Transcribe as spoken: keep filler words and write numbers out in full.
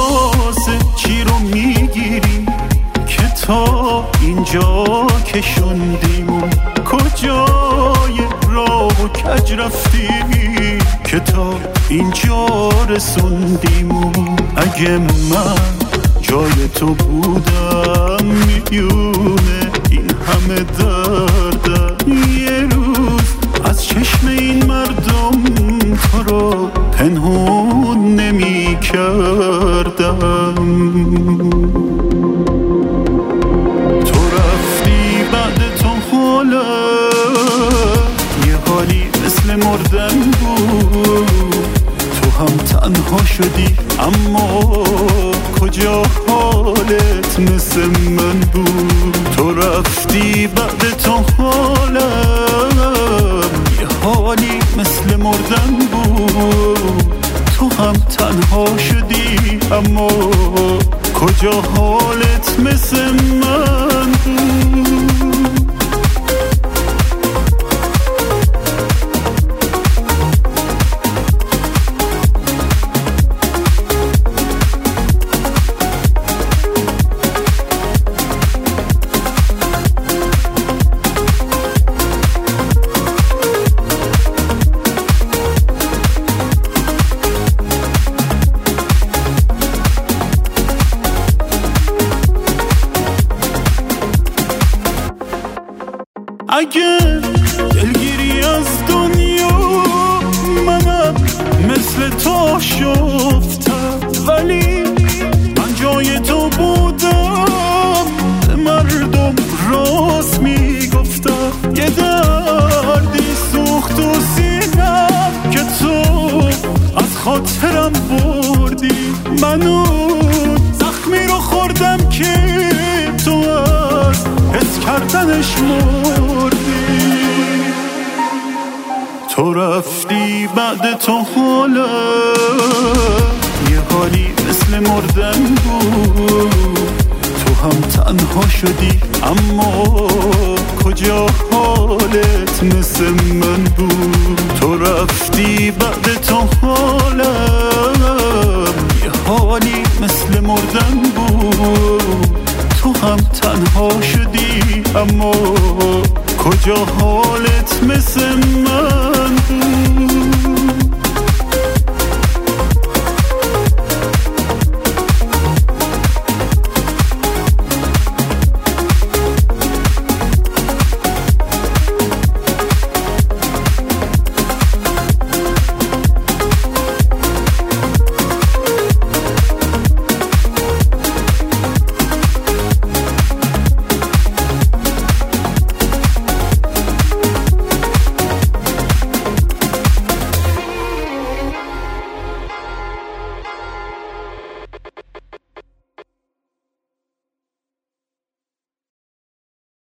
واسه چی رو میگیری که تا اینجا کشوندیم؟ کجای راه و کج رفتی که تا اینجا رسوندیم؟ اگه من جای تو بودم میونه این همه دردم یه روز از چشم این مردم تو رو پنهون نمی کردم. تو رفتی بعد تو حالا یه حالی مثل مردن بود. تو هم تنها شدی اما کجا حالت مثل من بود؟ تو رفتی بعد تو حالم یه حالی مثل مردن بود. تو هم تنها شدی اما کجا حالت مثل من بود؟ اگه دلگیری از دنیا منم مثل تو شفتم، ولی من جای تو بودم به مردم راست میگفتم. یه دردی سوخت و سینم که تو از خاطرم بردی. منو زخمی رو خوردم که تو از حس کردنش مردی. تو رفتی بعد تو حالا یه حالی مثل مردن بود. تو هم تنها شدی اما کجا حالت مثل من بود؟ تو رفتی بعد تو حالا یه حالی مثل مردن بود. تو هم تنها شدی اما کجا حالت مثل من